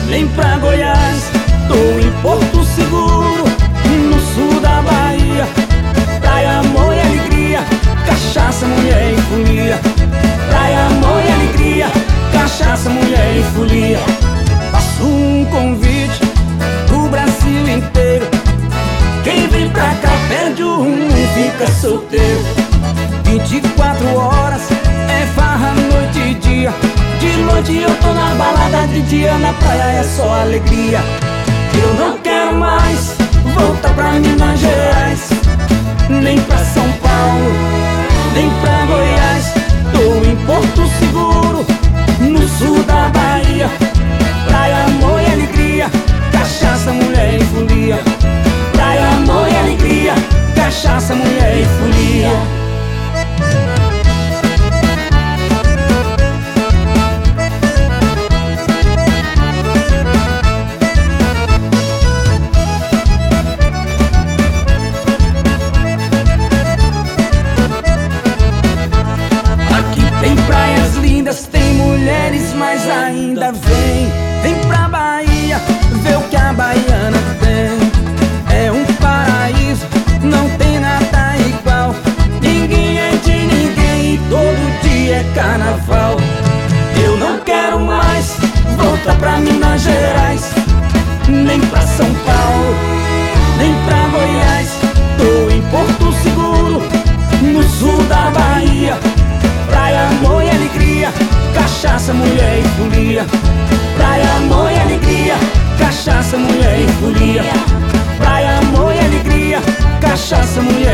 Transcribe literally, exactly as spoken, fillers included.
nem pra Goiás. Tô em Porto Seguro, no sul da Bahia. Praia, amor e alegria, cachaça, mulher e folia. Praia, amor e alegria, cachaça, mulher e folia. Faço um convite pro Brasil inteiro. Quem vem pra cá perde o rumo e fica solteiro. Vinte e quatro horas é farra noite e dia. De noite eu tô na balada, de dia na praia é só alegria. Eu não quero mais voltar pra Minas Gerais, nem pra São Paulo, nem pra Goiás. Tô em Porto Seguro, no sul da Bahia. Praia, amor e alegria, cachaça, mulher e folia. Praia, amor e alegria, cachaça, mulher e folia. Tem praias lindas, tem mulheres, mas ainda vem. Vem pra Bahia, vê o que a baiana tem. É um paraíso, não tem nada igual. Ninguém é de ninguém e todo dia é carnaval. Eu não quero mais voltar pra Minas Gerais, nem pra São Paulo, nem pra Goiás. Tô em Porto Seguro, no sul da Bahia. Praia, amor e alegria, cachaça, mulher e folia. Praia, amor e alegria, cachaça, mulher e folia. Praia, amor e alegria, cachaça, mulher